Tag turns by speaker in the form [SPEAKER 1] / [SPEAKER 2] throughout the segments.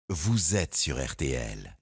[SPEAKER 1] Vous êtes sur RTL.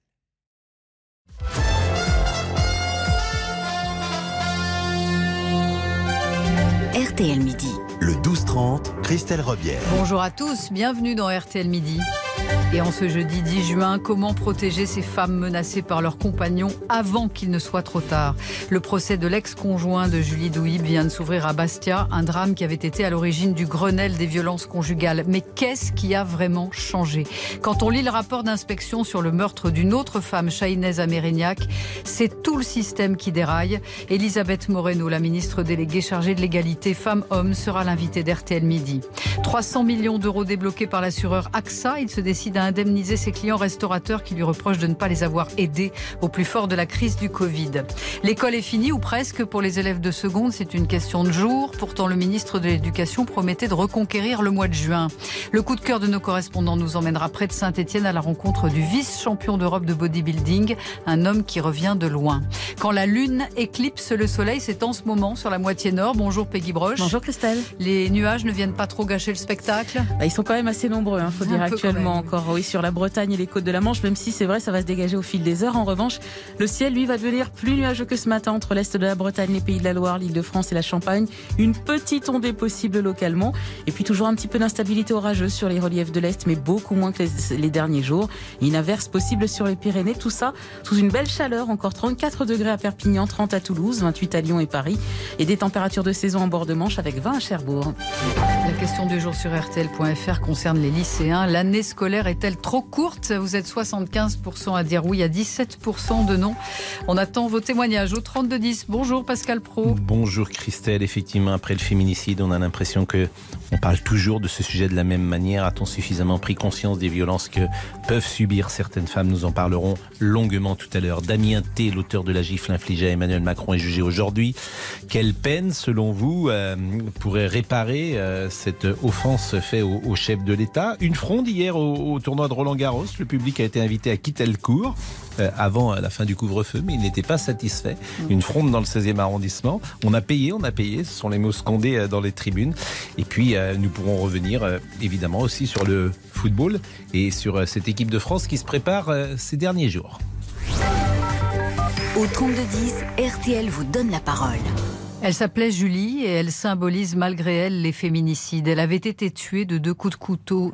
[SPEAKER 2] RTL Midi.
[SPEAKER 1] Le 12-30, Christelle Robière.
[SPEAKER 3] Bonjour à tous, bienvenue dans RTL Midi. Et en ce jeudi 10 juin, comment protéger ces femmes menacées par leurs compagnons avant qu'il ne soit trop tard? Le procès de l'ex-conjoint de Julie Douib vient de s'ouvrir à Bastia, un drame qui avait été à l'origine du Grenelle des violences conjugales. Mais qu'est-ce qui a vraiment changé? Quand on lit le rapport d'inspection sur le meurtre d'une autre femme, Chahinez à Mérignac, c'est tout le système qui déraille. Elisabeth Moreno, la ministre déléguée chargée de l'égalité femmes-hommes, sera l'invitée d'RTL Midi. 300 millions d'euros débloqués par l'assureur AXA. Il se décide à indemniser ses clients restaurateurs qui lui reprochent de ne pas les avoir aidés au plus fort de la crise du Covid. L'école est finie ou presque pour les élèves de seconde, c'est une question de jour. Pourtant, le ministre de l'Éducation promettait de reconquérir le mois de juin. Le coup de cœur de nos correspondants nous emmènera près de Saint-Étienne à la rencontre du vice-champion d'Europe de bodybuilding, un homme qui revient de loin. Quand la lune éclipse le soleil, c'est en ce moment sur la moitié nord. Bonjour Peggy Broche.
[SPEAKER 4] Bonjour Christelle.
[SPEAKER 3] Les nuages ne viennent pas trop gâcher le spectacle?
[SPEAKER 4] Ils sont quand même assez nombreux, faut dire actuellement encore. Oui, sur la Bretagne et les côtes de la Manche, même si c'est vrai, ça va se dégager au fil des heures. En revanche, le ciel, lui, va devenir plus nuageux que ce matin entre l'est de la Bretagne, les Pays de la Loire, l'Île-de-France et la Champagne. Une petite ondée possible localement. Et puis toujours un petit peu d'instabilité orageuse sur les reliefs de l'Est, mais beaucoup moins que les derniers jours. Une averse possible sur les Pyrénées. Tout ça sous une belle chaleur, encore 34 degrés à Perpignan, 30 à Toulouse, 28 à Lyon et Paris. Et des températures de saison en bord de Manche avec 20 à Cherbourg.
[SPEAKER 3] La question du jour sur RTL.fr concerne les lycéens. L'année scolaire est-elle trop courte? Vous êtes 75% à dire oui, à 17% de non. On attend vos témoignages au 3210. Bonjour Pascal Praud.
[SPEAKER 5] Bonjour Christelle. Effectivement, après le féminicide, on a l'impression qu'on parle toujours de ce sujet de la même manière. A-t-on suffisamment pris conscience des violences que peuvent subir certaines femmes? Nous en parlerons longuement tout à l'heure. Damien T, l'auteur de la gifle infligée à Emmanuel Macron, est jugé aujourd'hui. Quelle peine, selon vous, pourrait réparer cette offense faite au chef de l'État? Une fronde hier au tournoi de Roland-Garros. Le public a été invité à quitter le court avant la fin du couvre-feu, mais il n'était pas satisfait. Une fronde dans le 16e arrondissement. On a payé. Ce sont les mots scandés dans les tribunes. Et puis, nous pourrons revenir évidemment aussi sur le football et sur cette équipe de France qui se prépare ces derniers jours.
[SPEAKER 2] Au 3210, RTL vous donne la parole.
[SPEAKER 3] Elle s'appelait Julie et elle symbolise malgré elle les féminicides. Elle avait été tuée de deux coups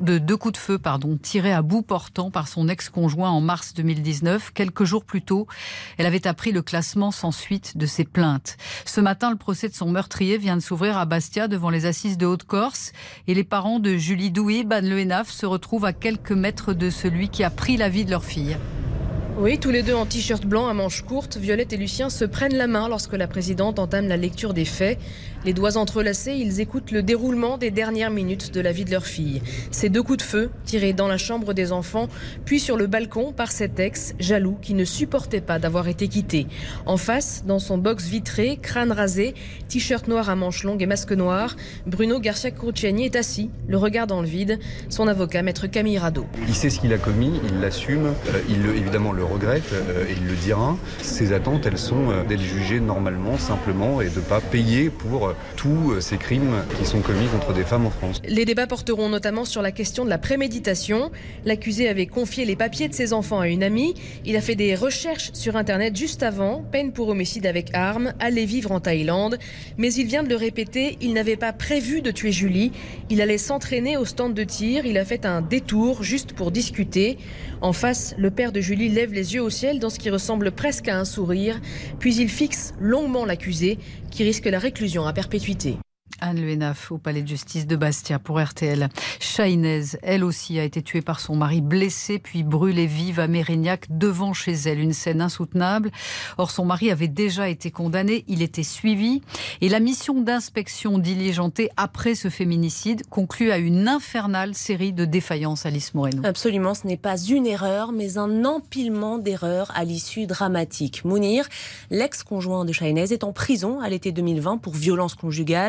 [SPEAKER 3] de feu, tirés à bout portant par son ex-conjoint en mars 2019. Quelques jours plus tôt, elle avait appris le classement sans suite de ses plaintes. Ce matin, le procès de son meurtrier vient de s'ouvrir à Bastia devant les assises de Haute-Corse. Et les parents de Julie Douib, Anne Le Hénaf, se retrouvent à quelques mètres de celui qui a pris la vie de leur fille.
[SPEAKER 6] Oui, tous les deux en t-shirt blanc à manches courtes, Violette et Lucien se prennent la main lorsque la présidente entame la lecture des faits. Les doigts entrelacés, ils écoutent le déroulement des dernières minutes de la vie de leur fille. Ces deux coups de feu, tirés dans la chambre des enfants, puis sur le balcon par cet ex, jaloux, qui ne supportait pas d'avoir été quitté. En face, dans son box vitré, crâne rasé, t-shirt noir à manches longues et masque noir, Bruno Garcia-Cruciani est assis, le regard dans le vide. Son avocat, maître Camille Rado.
[SPEAKER 7] Il sait ce qu'il a commis, il l'assume, évidemment le regrette et il le dira. Ses attentes, elles sont d'être jugé normalement, simplement, et de ne pas payer pour tous ces crimes qui sont commis contre des femmes en France.
[SPEAKER 6] Les débats porteront notamment sur la question de la préméditation. L'accusé avait confié les papiers de ses enfants à une amie. Il a fait des recherches sur Internet juste avant. Peine pour homicide avec arme, aller vivre en Thaïlande. Mais il vient de le répéter, il n'avait pas prévu de tuer Julie. Il allait s'entraîner au stand de tir. Il a fait un détour juste pour discuter. En face, le père de Julie lève les yeux au ciel dans ce qui ressemble presque à un sourire. Puis il fixe longuement l'accusé qui risque la réclusion à perpétuité.
[SPEAKER 3] Anne Le Hénaf au palais de justice de Bastia pour RTL. Chahinez, elle aussi, a été tuée par son mari, blessée puis brûlée vive à Mérignac devant chez elle. Une scène insoutenable. Or, son mari avait déjà été condamné, il était suivi. Et la mission d'inspection diligentée après ce féminicide conclut à une infernale série de défaillances, Alice Moreno.
[SPEAKER 8] Absolument, ce n'est pas une erreur, mais un empilement d'erreurs à l'issue dramatique. Mounir, l'ex-conjoint de Chahinez, est en prison à l'été 2020 pour violence conjugale.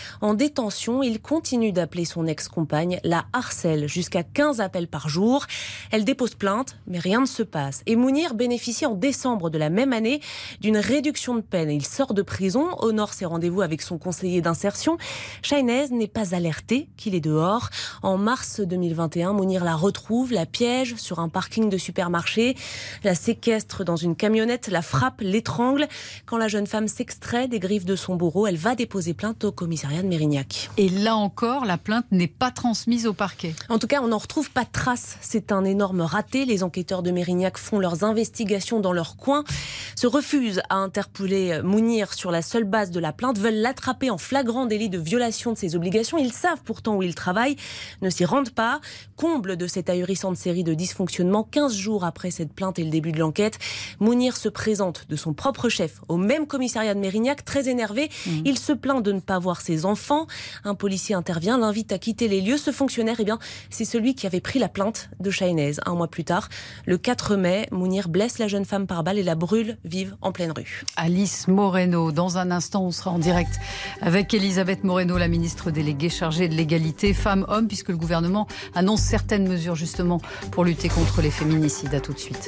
[SPEAKER 8] En détention, il continue d'appeler son ex-compagne, la harcèle, jusqu'à 15 appels par jour. Elle dépose plainte, mais rien ne se passe. Et Mounir bénéficie en décembre de la même année d'une réduction de peine. Il sort de prison, honore ses rendez-vous avec son conseiller d'insertion. Chahinez n'est pas alerté qu'il est dehors. En mars 2021, Mounir la retrouve, la piège sur un parking de supermarché, la séquestre dans une camionnette, la frappe, l'étrangle. Quand la jeune femme s'extrait des griffes de son bourreau, elle va déposer plainte au commissariat de Mérignac.
[SPEAKER 3] Et là encore, la plainte n'est pas transmise au parquet.
[SPEAKER 8] En tout cas, on n'en retrouve pas de traces. C'est un énorme raté. Les enquêteurs de Mérignac font leurs investigations dans leur coin, se refusent à interpeller Mounir sur la seule base de la plainte, veulent l'attraper en flagrant délit de violation de ses obligations. Ils savent pourtant où il travaille, ne s'y rendent pas. Comble de cette ahurissante série de dysfonctionnements, 15 jours après cette plainte et le début de l'enquête, Mounir se présente de son propre chef au même commissariat de Mérignac, très énervé. Il se plaint de ne pas voir ses enfants. Un policier intervient, l'invite à quitter les lieux. Ce fonctionnaire, c'est celui qui avait pris la plainte de Chahinez. Un mois plus tard, le 4 mai, Mounir blesse la jeune femme par balle et la brûle vive en pleine rue.
[SPEAKER 3] Alice Moreno, dans un instant, on sera en direct avec Elisabeth Moreno, la ministre déléguée chargée de l'égalité femmes-hommes, puisque le gouvernement annonce certaines mesures justement pour lutter contre les féminicides. À tout de suite.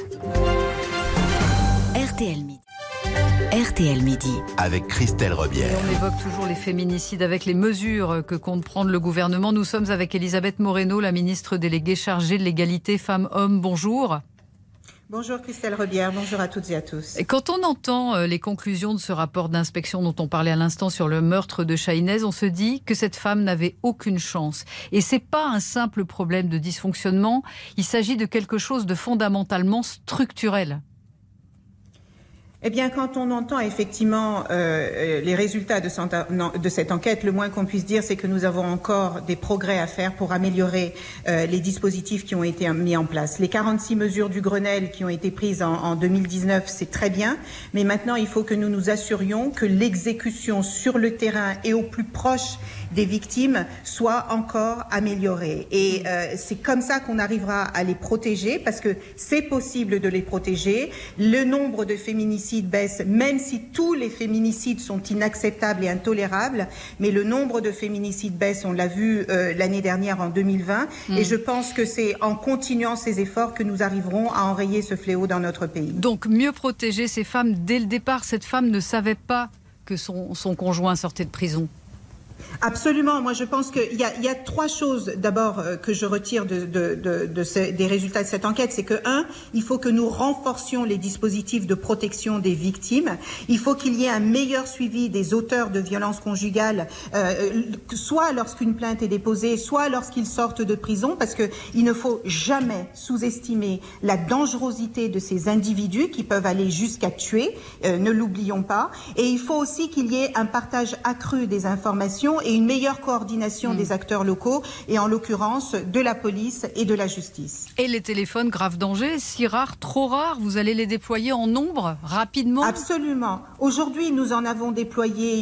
[SPEAKER 2] RTL Midi. RTL Midi.
[SPEAKER 1] Avec Christelle Rebière.
[SPEAKER 3] Et on évoque toujours les féminicides avec les mesures que compte prendre le gouvernement. Nous sommes avec Elisabeth Moreno, la ministre déléguée chargée de l'égalité femmes-hommes. Bonjour.
[SPEAKER 9] Bonjour Christelle Rebière, bonjour à toutes et à tous.
[SPEAKER 3] Et quand on entend les conclusions de ce rapport d'inspection dont on parlait à l'instant sur le meurtre de Chahinez, on se dit que cette femme n'avait aucune chance. Et c'est pas un simple problème de dysfonctionnement, il s'agit de quelque chose de fondamentalement structurel.
[SPEAKER 9] Eh bien, quand on entend effectivement les résultats de cette enquête, le moins qu'on puisse dire, c'est que nous avons encore des progrès à faire pour améliorer les dispositifs qui ont été mis en place. Les 46 mesures du Grenelle qui ont été prises en 2019, c'est très bien, mais maintenant, il faut que nous nous assurions que l'exécution sur le terrain et au plus proche des victimes soit encore améliorée. Et c'est comme ça qu'on arrivera à les protéger, parce que c'est possible de les protéger. Le nombre de féminicides baisse, même si tous les féminicides sont inacceptables et intolérables, mais le nombre de féminicides baisse, on l'a vu l'année dernière en 2020, et je pense que c'est en continuant ces efforts que nous arriverons à enrayer ce fléau dans notre pays.
[SPEAKER 3] Donc mieux protéger ces femmes dès le départ. Cette femme ne savait pas que son conjoint sortait de prison.
[SPEAKER 9] Absolument. Moi, je pense qu'il y a trois choses d'abord que je retire des résultats de cette enquête. C'est que, il faut que nous renforcions les dispositifs de protection des victimes. Il faut qu'il y ait un meilleur suivi des auteurs de violences conjugales, soit lorsqu'une plainte est déposée, soit lorsqu'ils sortent de prison, parce qu'il ne faut jamais sous-estimer la dangerosité de ces individus qui peuvent aller jusqu'à tuer, ne l'oublions pas. Et il faut aussi qu'il y ait un partage accru des informations et une meilleure coordination des acteurs locaux, et en l'occurrence de la police et de la justice.
[SPEAKER 3] Et les téléphones grave danger, si rares, trop rares, vous allez les déployer en nombre, rapidement?
[SPEAKER 9] Absolument. Aujourd'hui, nous en avons déployé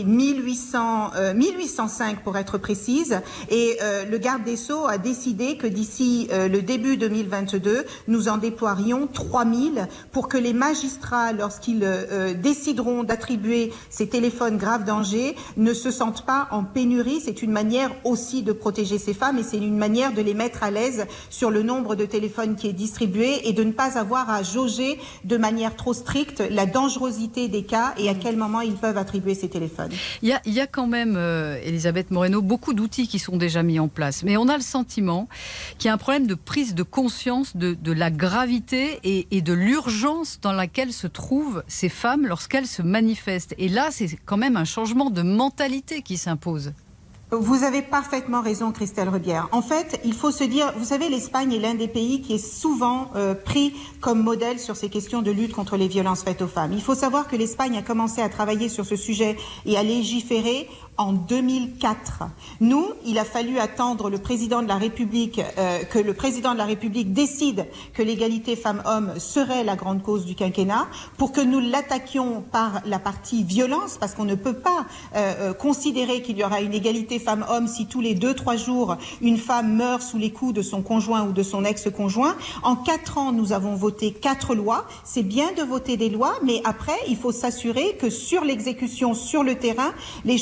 [SPEAKER 9] 1805 pour être précise, et le garde des Sceaux a décidé que d'ici le début 2022, nous en déploierions 3000 pour que les magistrats, lorsqu'ils décideront d'attribuer ces téléphones grave danger, ne se sentent pas en pénurie. C'est une manière aussi de protéger ces femmes, et c'est une manière de les mettre à l'aise sur le nombre de téléphones qui est distribué, et de ne pas avoir à jauger de manière trop stricte la dangerosité des cas et à quel moment ils peuvent attribuer ces téléphones.
[SPEAKER 3] Il y a quand même, Elisabeth Moreno, beaucoup d'outils qui sont déjà mis en place, mais on a le sentiment qu'il y a un problème de prise de conscience de la gravité et de l'urgence dans laquelle se trouvent ces femmes lorsqu'elles se manifestent. Et là, c'est quand même un changement de mentalité qui s'impose.
[SPEAKER 9] Vous avez parfaitement raison, Christelle Rebière. En fait, il faut se dire, vous savez, l'Espagne est l'un des pays qui est souvent pris comme modèle sur ces questions de lutte contre les violences faites aux femmes. Il faut savoir que l'Espagne a commencé à travailler sur ce sujet et à légiférer en 2004. Nous, il a fallu attendre le président de la République, que le président de la République décide que l'égalité femmes-hommes serait la grande cause du quinquennat, pour que nous l'attaquions par la partie violence, parce qu'on ne peut pas considérer qu'il y aura une égalité femmes-hommes si tous les 2-3 jours, une femme meurt sous les coups de son conjoint ou de son ex-conjoint. En 4 ans, nous avons voté 4 lois. C'est bien de voter des lois, mais après, il faut s'assurer que sur l'exécution, sur le terrain, les choses se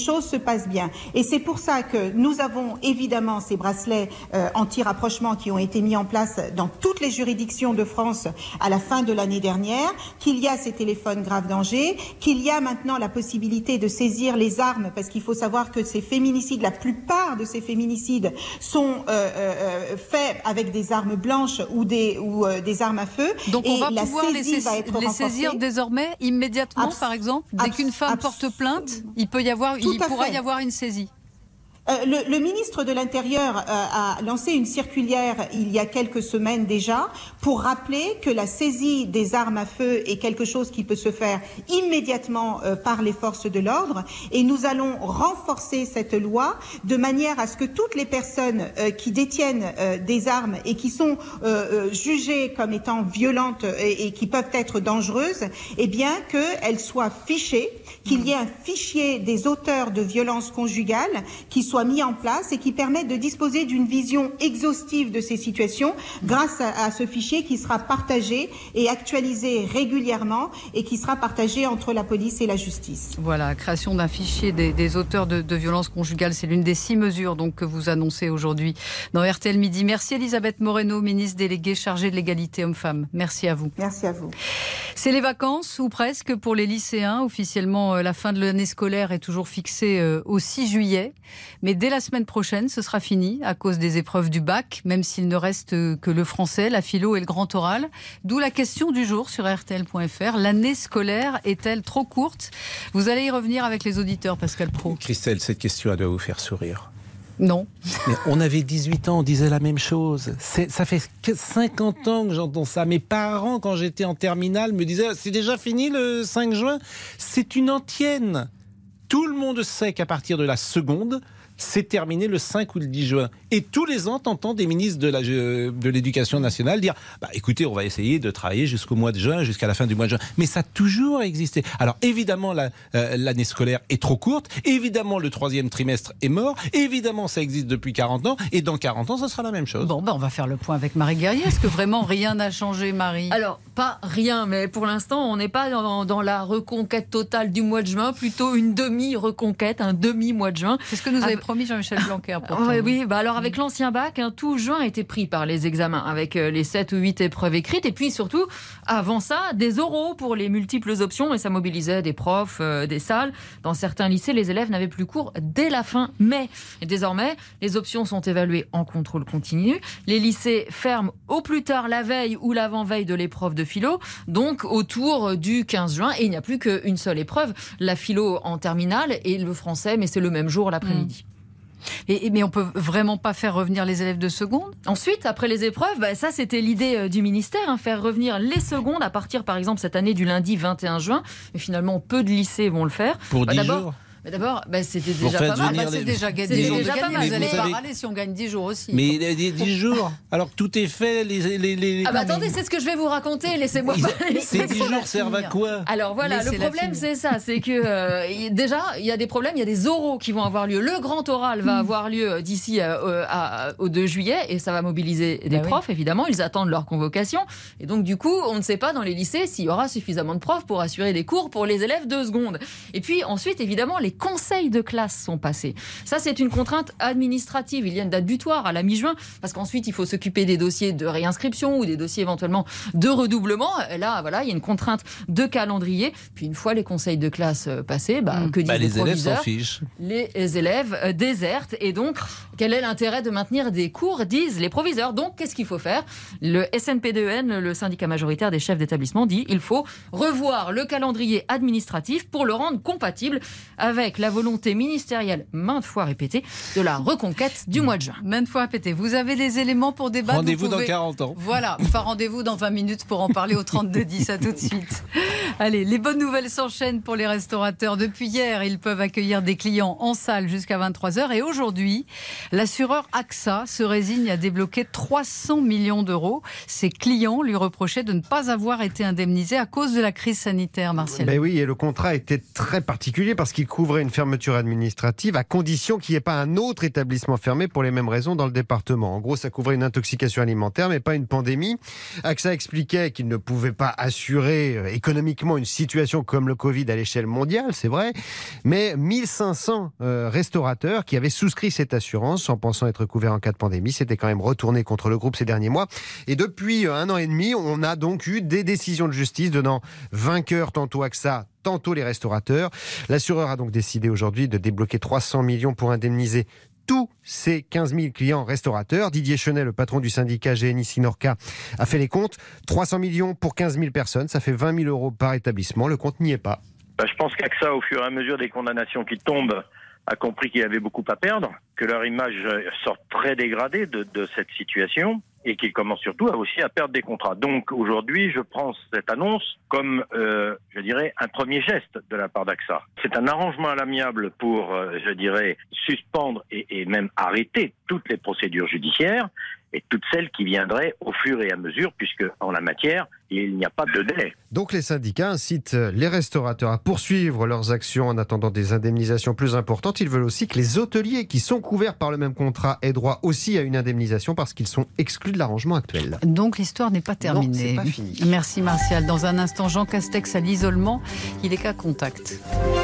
[SPEAKER 9] passe bien. Et c'est pour ça que nous avons évidemment ces bracelets anti-rapprochement qui ont été mis en place dans toutes les juridictions de France à la fin de l'année dernière, qu'il y a ces téléphones grave danger, qu'il y a maintenant la possibilité de saisir les armes, parce qu'il faut savoir que ces féminicides, la plupart de ces féminicides sont faits avec des armes blanches ou des armes à feu.
[SPEAKER 3] Donc on va pouvoir les saisir désormais immédiatement, par exemple, dès qu'une femme porte plainte, il pourra y avoir une saisie.
[SPEAKER 9] Le ministre de l'Intérieur a lancé une circulaire il y a quelques semaines déjà pour rappeler que la saisie des armes à feu est quelque chose qui peut se faire immédiatement par les forces de l'ordre, et nous allons renforcer cette loi de manière à ce que toutes les personnes qui détiennent des armes et qui sont jugées comme étant violentes et qui peuvent être dangereuses, eh bien qu'elles soient fichées, qu'il y ait un fichier des auteurs de violences conjugales qui soit mis en place et qui permette de disposer d'une vision exhaustive de ces situations grâce à ce fichier qui sera partagé et actualisé régulièrement et qui sera partagé entre la police et la justice.
[SPEAKER 3] Voilà, création d'un fichier des auteurs de violences conjugales, c'est l'une des 6 mesures donc, que vous annoncez aujourd'hui dans RTL Midi. Merci Elisabeth Moreno, ministre déléguée chargée de l'égalité hommes-femmes. Merci à vous.
[SPEAKER 9] Merci à vous.
[SPEAKER 3] C'est les vacances, ou presque, pour les lycéens. Officiellement, la fin de l'année scolaire est toujours fixée au 6 juillet. Mais dès la semaine prochaine, ce sera fini à cause des épreuves du bac, même s'il ne reste que le français, la philo et le grand oral. D'où la question du jour sur RTL.fr. L'année scolaire est-elle trop courte ? Vous allez y revenir avec les auditeurs, Pascal Praud.
[SPEAKER 5] Christelle, cette question, elle doit vous faire sourire.
[SPEAKER 3] Non.
[SPEAKER 5] Mais on avait 18 ans, on disait la même chose. Ça fait 50 ans que j'entends ça. Mes parents, quand j'étais en terminale, me disaient « C'est déjà fini le 5 juin ?» C'est une antienne. Tout le monde sait qu'à partir de la seconde, c'est terminé le 5 ou le 10 juin. Et tous les ans, t'entends des ministres de l'Éducation nationale dire « Écoutez, on va essayer de travailler jusqu'au mois de juin, jusqu'à la fin du mois de juin. » Mais ça a toujours existé. Alors évidemment, l'année scolaire est trop courte. Évidemment, le 3e trimestre est mort. Évidemment, ça existe depuis 40 ans. Et dans 40 ans, ça sera la même chose.
[SPEAKER 3] Bon, on va faire le point avec Marie Guerrier. Est-ce que vraiment rien n'a changé, Marie ?
[SPEAKER 10] Alors, pas rien, mais pour l'instant, on n'est pas dans la reconquête totale du mois de juin, plutôt une demi-reconquête, un demi-mois de juin.
[SPEAKER 3] C'est ce que nous avait promis Jean-Michel Blanquer.
[SPEAKER 10] Oui, alors avec l'ancien bac, tout juin a été pris par les examens, avec les 7 ou 8 épreuves écrites, et puis surtout, avant ça, des oraux pour les multiples options, et ça mobilisait des profs, des salles. Dans certains lycées, les élèves n'avaient plus cours dès la fin mai. Et désormais, les options sont évaluées en contrôle continu. Les lycées ferment au plus tard la veille ou l'avant-veille de l'épreuve de philo, donc autour du 15 juin, et il n'y a plus qu'une seule épreuve, la philo en terminale et le français, mais c'est le même jour l'après-midi.
[SPEAKER 3] Mais on peut vraiment pas faire revenir les élèves de seconde ?
[SPEAKER 10] Ensuite, après les épreuves, ça c'était l'idée du ministère, faire revenir les secondes à partir par exemple cette année du lundi 21 juin. Mais finalement, peu de lycées vont le faire.
[SPEAKER 5] Pour 10 jours ?
[SPEAKER 10] Mais d'abord, c'était déjà pas mal.
[SPEAKER 3] C'est déjà gagné. Vous allez pas râler si on gagne 10 jours aussi.
[SPEAKER 5] Mais il y a 10 jours, alors que tout est fait.
[SPEAKER 10] Attendez, c'est ce que je vais vous raconter. Laissez-moi parler.
[SPEAKER 5] Ces 10 jours servent à quoi ?
[SPEAKER 10] Alors voilà, le problème c'est ça, c'est que déjà il y a des problèmes, il y a des oraux qui vont avoir lieu. Le grand oral va avoir lieu d'ici au 2 juillet et ça va mobiliser des profs, évidemment. Ils attendent leur convocation et donc du coup, on ne sait pas dans les lycées s'il y aura suffisamment de profs pour assurer des cours pour les élèves de seconde. Et puis ensuite, évidemment, les conseils de classe sont passés. Ça, c'est une contrainte administrative. Il y a une date butoir à la mi-juin, parce qu'ensuite, il faut s'occuper des dossiers de réinscription ou des dossiers éventuellement de redoublement. Là, voilà, il y a une contrainte de calendrier. Puis une fois les conseils de classe passés, que disent les proviseurs ?
[SPEAKER 5] Les élèves s'en fichent.
[SPEAKER 10] Les élèves désertent. Et donc, quel est l'intérêt de maintenir des cours, disent les proviseurs. Donc, qu'est-ce qu'il faut faire ? Le SNPDEN, le syndicat majoritaire des chefs d'établissement, dit il faut revoir le calendrier administratif pour le rendre compatible avec la volonté ministérielle, maintes fois répétée, de la reconquête du mois de juin.
[SPEAKER 3] Maintes fois répétée. Vous avez les éléments pour débattre.
[SPEAKER 5] Rendez-vous dans 40 ans.
[SPEAKER 3] Voilà, rendez-vous dans 20 minutes pour en parler au 32-10. À tout de suite. Allez, les bonnes nouvelles s'enchaînent pour les restaurateurs. Depuis hier, ils peuvent accueillir des clients en salle jusqu'à 23h. Et aujourd'hui, L'assureur AXA se résigne à débloquer 300 millions d'euros. Ses clients lui reprochaient de ne pas avoir été indemnisés à cause de la crise sanitaire, Martial.
[SPEAKER 11] Ben oui, et le contrat était très particulier parce qu'il couvrait une fermeture administrative à condition qu'il n'y ait pas un autre établissement fermé pour les mêmes raisons dans le département. En gros, ça couvrait une intoxication alimentaire, mais pas une pandémie. AXA expliquait qu'il ne pouvait pas assurer économiquement une situation comme le Covid à l'échelle mondiale, c'est vrai, mais 1500 restaurateurs qui avaient souscrit cette assurance en pensant être couverts en cas de pandémie s'étaient quand même retournés contre le groupe ces derniers mois. Et depuis 1 an et demi, on a donc eu des décisions de justice donnant vainqueur tantôt AXA, tantôt les restaurateurs. L'assureur a donc décidé aujourd'hui de débloquer 300 millions pour indemniser tous ses 15 000 clients restaurateurs. Didier Chenet, le patron du syndicat GNI-Sinorca, a fait les comptes. 300 millions pour 15 000 personnes, ça fait 20 000 euros par établissement. Le compte n'y est pas.
[SPEAKER 12] Je pense qu'AXA, au fur et à mesure des condamnations qui tombent, a compris qu'il y avait beaucoup à perdre, que leur image sort très dégradée de cette situation et qu'ils commencent surtout aussi à perdre des contrats. Donc aujourd'hui, je prends cette annonce comme, je dirais, un premier geste de la part d'AXA. C'est un arrangement à l'amiable pour, je dirais, suspendre et même arrêter toutes les procédures judiciaires et toutes celles qui viendraient au fur et à mesure, puisque en la matière, il n'y a pas de délai.
[SPEAKER 11] Donc les syndicats incitent les restaurateurs à poursuivre leurs actions en attendant des indemnisations plus importantes. Ils veulent aussi que les hôteliers qui sont couverts par le même contrat aient droit aussi à une indemnisation parce qu'ils sont exclus de l'arrangement actuel.
[SPEAKER 3] Donc l'histoire n'est pas terminée.
[SPEAKER 11] Non, c'est pas fini.
[SPEAKER 3] Merci Martial. Dans un instant, Jean Castex à l'isolement. Il est cas contact.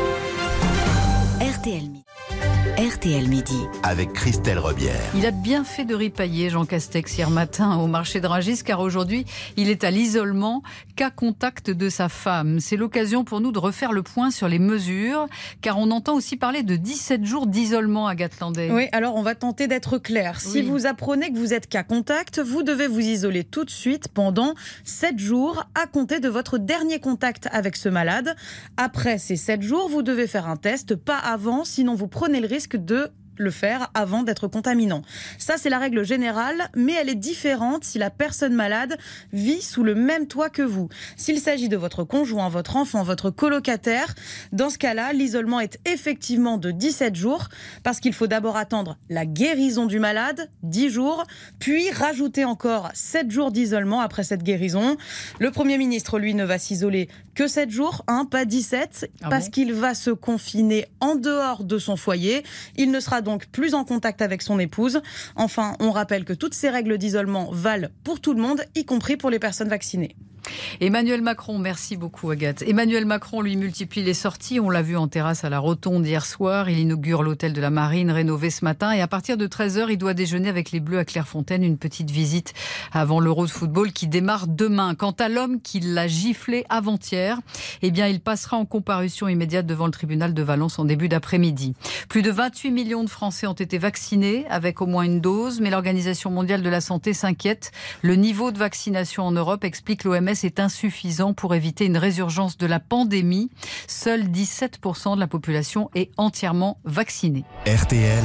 [SPEAKER 2] RTL Midi.
[SPEAKER 1] Avec Christelle Rebière.
[SPEAKER 3] Il a bien fait de ripailler Jean Castex hier matin au marché de Rungis, car aujourd'hui, il est à l'isolement, cas contact de sa femme. C'est l'occasion pour nous de refaire le point sur les mesures, car on entend aussi parler de 17 jours d'isolement, Agathe Landais.
[SPEAKER 13] Oui, alors on va tenter d'être clair. Si vous apprenez que vous êtes cas contact, vous devez vous isoler tout de suite pendant 7 jours à compter de votre dernier contact avec ce malade. Après ces 7 jours, vous devez faire un test, pas avant, sinon vous prenez le risque de le faire avant d'être contaminant. Ça, c'est la règle générale, mais elle est différente si la personne malade vit sous le même toit que vous. S'il s'agit de votre conjoint, votre enfant, votre colocataire, dans ce cas-là, l'isolement est effectivement de 17 jours, parce qu'il faut d'abord attendre la guérison du malade, 10 jours, puis rajouter encore 7 jours d'isolement après cette guérison. Le Premier ministre, lui, ne va s'isoler que 7 jours, pas 17, parce qu'il va se confiner en dehors de son foyer. Il ne sera donc plus en contact avec son épouse. Enfin, on rappelle que toutes ces règles d'isolement valent pour tout le monde, y compris pour les personnes vaccinées.
[SPEAKER 3] Emmanuel Macron, merci beaucoup Agathe. Emmanuel Macron, lui, multiplie les sorties. On l'a vu en terrasse à la Rotonde hier soir. Il inaugure l'hôtel de la Marine rénové ce matin. Et à partir de 13h, il doit déjeuner avec les Bleus à Clairefontaine. Une petite visite avant l'Euro de football qui démarre demain. Quant à l'homme qui l'a giflé avant-hier, eh bien, il passera en comparution immédiate devant le tribunal de Valence en début d'après-midi. Plus de 28 millions de Français ont été vaccinés avec au moins une dose. Mais l'Organisation mondiale de la santé s'inquiète. Le niveau de vaccination en Europe, explique l'OMS, est insuffisant pour éviter une résurgence de la pandémie. Seuls 17% de la population est entièrement vaccinée.
[SPEAKER 1] RTL,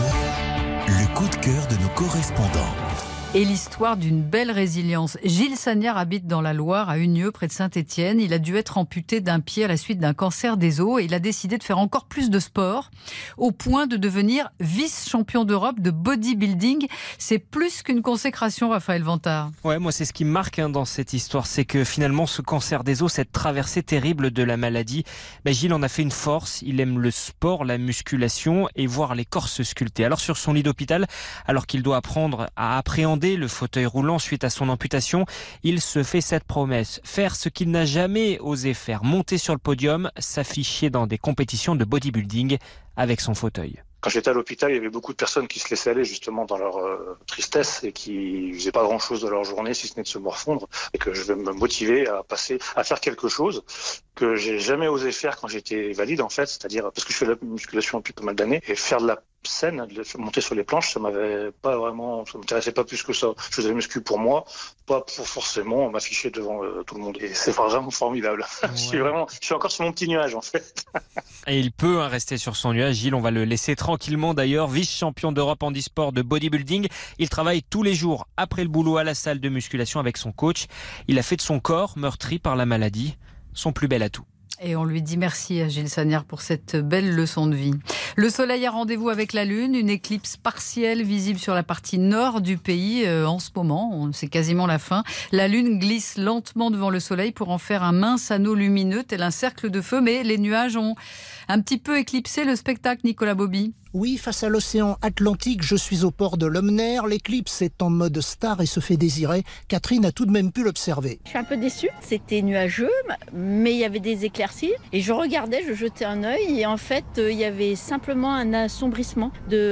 [SPEAKER 1] le coup de cœur de nos correspondants.
[SPEAKER 3] Et l'histoire d'une belle résilience. Gilles Sagnard habite dans la Loire, à Unieux, près de Saint-Étienne. Il a dû être amputé d'un pied à la suite d'un cancer des os et il a décidé de faire encore plus de sport au point de devenir vice-champion d'Europe de bodybuilding. C'est plus qu'une consécration, Raphaël Vantard.
[SPEAKER 14] Ouais, moi c'est ce qui me marque dans cette histoire, c'est que finalement ce cancer des os, cette traversée terrible de la maladie, Gilles en a fait une force. Il aime le sport, la musculation et voir les corps se sculpter. Alors sur son lit d'hôpital, alors qu'il doit apprendre à appréhender le fauteuil roulant suite à son amputation, il se fait cette promesse, faire ce qu'il n'a jamais osé faire, monter sur le podium, s'afficher dans des compétitions de bodybuilding avec son fauteuil.
[SPEAKER 15] Quand j'étais à l'hôpital, il y avait beaucoup de personnes qui se laissaient aller justement dans leur tristesse et qui faisaient pas grand-chose de leur journée si ce n'est de se morfondre, et que je vais me motiver à faire quelque chose que j'ai jamais osé faire quand j'étais valide en fait, c'est-à-dire parce que je fais de la musculation depuis pas mal d'années et faire de la scène, de monter sur les planches, ça m'intéressait pas plus que ça. Je faisais la muscu pour moi, pas pour forcément m'afficher devant tout le monde. Et c'est vraiment formidable. Ouais. Je suis encore sur mon petit nuage en fait.
[SPEAKER 14] Et il peut rester sur son nuage, Gilles, on va le laisser tranquillement d'ailleurs, vice-champion d'Europe en e-sport de bodybuilding. Il travaille tous les jours après le boulot à la salle de musculation avec son coach. Il a fait de son corps, meurtri par la maladie, son plus bel atout.
[SPEAKER 3] Et on lui dit merci à Gilles Sagnard pour cette belle leçon de vie. Le soleil a rendez-vous avec la lune, une éclipse partielle visible sur la partie nord du pays en ce moment. C'est quasiment la fin. La lune glisse lentement devant le soleil pour en faire un mince anneau lumineux, tel un cercle de feu, mais les nuages ont un petit peu éclipsé le spectacle, Nicolas Bobby.
[SPEAKER 16] Oui, face à l'océan Atlantique, je suis au port de Lomner. L'éclipse est en mode star et se fait désirer. Catherine a tout de même pu l'observer.
[SPEAKER 17] Je suis un peu déçue. C'était nuageux, mais il y avait des éclaircies. Et je regardais, je jetais un œil. Et en fait, il y avait simplement un assombrissement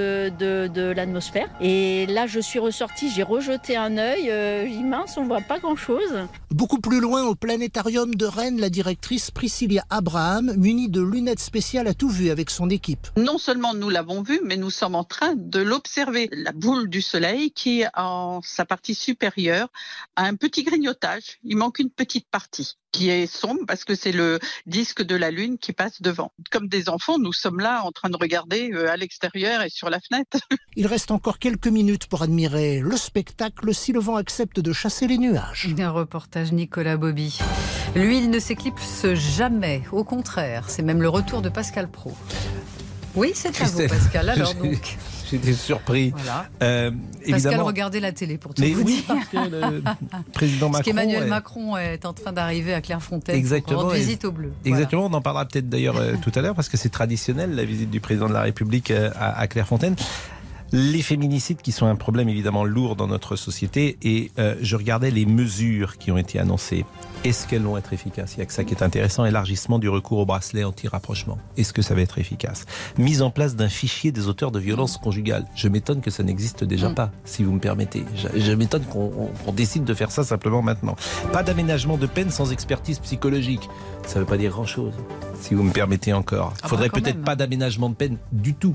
[SPEAKER 17] de l'atmosphère. Et là, je suis ressortie, j'ai rejeté un œil. Mince, on voit pas grand-chose.
[SPEAKER 16] Beaucoup plus loin, au planétarium de Rennes, la directrice Priscilla Abraham, munie de lunettes spéciales, a tout vu avec son équipe.
[SPEAKER 18] Non seulement nous l'avons vu, mais nous sommes en train de l'observer. La boule du soleil qui, en sa partie supérieure, a un petit grignotage. Il manque une petite partie qui est sombre parce que c'est le disque de la lune qui passe devant. Comme des enfants, nous sommes là en train de regarder à l'extérieur et sur la fenêtre.
[SPEAKER 16] Il reste encore quelques minutes pour admirer le spectacle si le vent accepte de chasser les nuages.
[SPEAKER 3] Un reportage Nicolas Bobby. Lui, il ne s'éclipse jamais. Au contraire, c'est même le retour de Pascal Praud. Oui, c'est à vous, Pascal. Alors donc.
[SPEAKER 5] J'étais surpris.
[SPEAKER 3] Voilà.
[SPEAKER 5] Évidemment.
[SPEAKER 3] Pascal regardait la télé pour tout
[SPEAKER 5] Mais
[SPEAKER 3] vous
[SPEAKER 5] oui,
[SPEAKER 3] dire.
[SPEAKER 5] parce que le président Macron.
[SPEAKER 3] Parce qu'Emmanuel Macron est en train d'arriver à Clairefontaine.
[SPEAKER 5] Exactement.
[SPEAKER 3] Pour rendre visite au bleu.
[SPEAKER 5] Exactement. Voilà. On en parlera peut-être d'ailleurs tout à l'heure parce que c'est traditionnel la visite du président de la République à Clairefontaine. Les féminicides qui sont un problème évidemment lourd dans notre société et je regardais les mesures qui ont été annoncées. Est-ce qu'elles vont être efficaces ? Il y a que ça qui est intéressant. Élargissement du recours au bracelet anti-rapprochement. Est-ce que ça va être efficace ? Mise en place d'un fichier des auteurs de violences conjugales. Je m'étonne que ça n'existe déjà pas, si vous me permettez. Je m'étonne qu'on décide de faire ça simplement maintenant. Pas d'aménagement de peine sans expertise psychologique. Ça ne veut pas dire grand-chose, si vous me permettez encore. Il faudrait peut-être pas d'aménagement de peine du tout.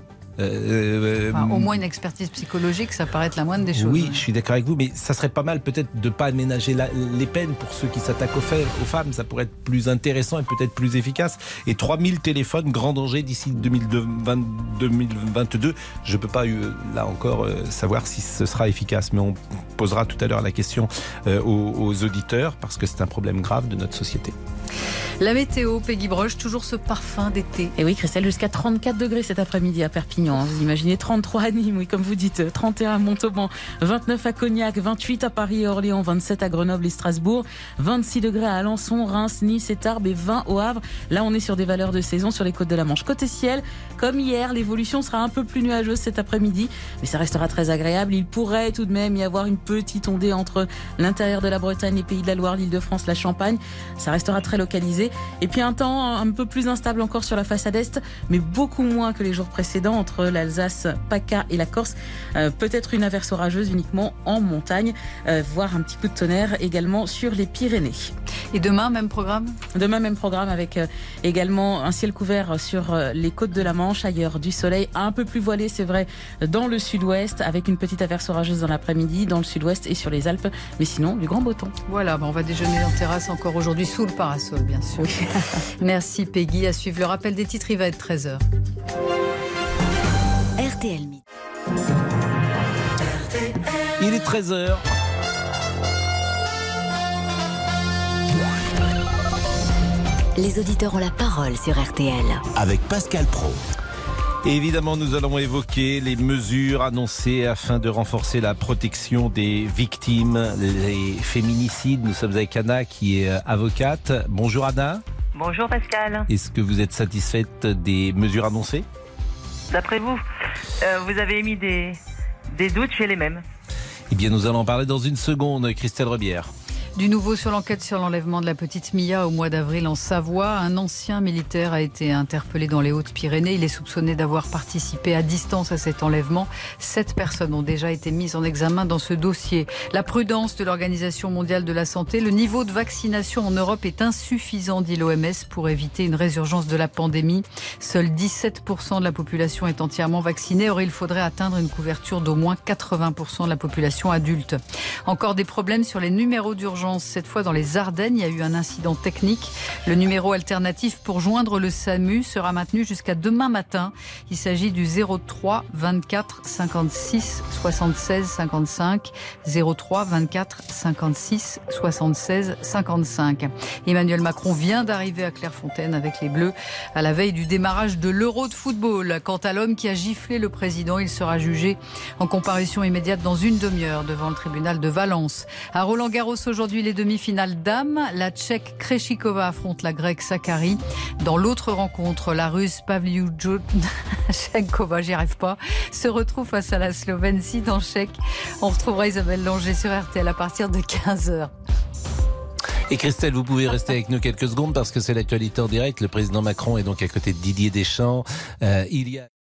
[SPEAKER 3] Au moins une expertise psychologique, ça paraît être la moindre des choses.
[SPEAKER 5] Oui, je suis d'accord avec vous, mais ça serait pas mal peut-être de ne pas aménager les peines pour ceux qui s'attaquent aux femmes. Ça pourrait être plus intéressant et peut-être plus efficace. Et 3000 téléphones, grand danger d'ici 2022. Je ne peux pas, là encore, savoir si ce sera efficace, mais on posera tout à l'heure la question aux auditeurs, parce que c'est un problème grave de notre société.
[SPEAKER 3] La météo, Peggy Broche, toujours ce parfum d'été.
[SPEAKER 4] Et oui, Christelle, jusqu'à 34 degrés cet après-midi à Perpignan. Vous imaginez 33 à Nîmes, oui, comme vous dites, 31 à Montauban, 29 à Cognac, 28 à Paris et Orléans, 27 à Grenoble et Strasbourg, 26 degrés à Alençon, Reims, Nice et Tarbes et 20 au Havre. Là, on est sur des valeurs de saison sur les côtes de la Manche. Côté ciel, comme hier, l'évolution sera un peu plus nuageuse cet après-midi, mais ça restera très agréable. Il pourrait tout de même y avoir une petite ondée entre l'intérieur de la Bretagne, les Pays de la Loire, l'Île-de-France, la Champagne. Ça restera très localisé. Et puis un temps un peu plus instable encore sur la façade est, mais beaucoup moins que les jours précédents entre l'Alsace, PACA et la Corse. Peut-être une averse orageuse uniquement en montagne, voire un petit coup de tonnerre également sur les Pyrénées.
[SPEAKER 3] Et demain, même programme ?
[SPEAKER 4] Demain, même programme avec également un ciel couvert sur les côtes de la Manche. Ailleurs, du soleil un peu plus voilé, c'est vrai, dans le sud-ouest, avec une petite averse orageuse dans l'après-midi, dans le sud-ouest et sur les Alpes. Mais sinon, du grand beau temps.
[SPEAKER 3] Voilà, on va déjeuner en terrasse encore aujourd'hui, sous le parasol, bien sûr. Oui. Merci Peggy. À suivre le rappel des titres, il va être 13h.
[SPEAKER 2] RTL Midi.
[SPEAKER 5] Il est 13h.
[SPEAKER 2] Les auditeurs ont la parole sur RTL.
[SPEAKER 1] Avec Pascal Praud.
[SPEAKER 5] Et évidemment, nous allons évoquer les mesures annoncées afin de renforcer la protection des victimes, les féminicides. Nous sommes avec Anna qui est avocate. Bonjour Anna.
[SPEAKER 19] Bonjour Pascal.
[SPEAKER 5] Est-ce que vous êtes satisfaite des mesures annoncées ?
[SPEAKER 19] D'après vous, vous avez émis des doutes chez les mêmes.
[SPEAKER 5] Eh bien, nous allons en parler dans une seconde. Christelle Rebière.
[SPEAKER 3] Du nouveau sur l'enquête sur l'enlèvement de la petite Mia au mois d'avril en Savoie. Un ancien militaire a été interpellé dans les Hautes-Pyrénées. Il est soupçonné d'avoir participé à distance à cet enlèvement. 7 personnes ont déjà été mises en examen dans ce dossier. La prudence de l'Organisation mondiale de la santé. Le niveau de vaccination en Europe est insuffisant, dit l'OMS, pour éviter une résurgence de la pandémie. Seuls 17% de la population est entièrement vaccinée. Or, il faudrait atteindre une couverture d'au moins 80% de la population adulte. Encore des problèmes sur les numéros d'urgence d'urgence, cette fois dans les Ardennes. Il y a eu un incident technique. Le numéro alternatif pour joindre le SAMU sera maintenu jusqu'à demain matin. Il s'agit du 03 24 56 76 55. 03 24 56 76 55. Emmanuel Macron vient d'arriver à Clairefontaine avec les Bleus à la veille du démarrage de l'Euro de football. Quant à l'homme qui a giflé le président, il sera jugé en comparution immédiate dans une demi-heure devant le tribunal de Valence. À Roland-Garros aujourd'hui, les demi-finales dames. La Tchèque Krejcikova affronte la Grecque Sakkari. Dans l'autre rencontre, la Russe Pavlyuchenkova, j'y arrive pas, se retrouve face à la Slovène Sidanchek. On retrouvera Isabelle Langer sur RTL à partir de 15h.
[SPEAKER 5] Et Christelle, vous pouvez rester avec nous quelques secondes parce que c'est l'actualité en direct. Le président Macron est donc à côté de Didier Deschamps. Il y a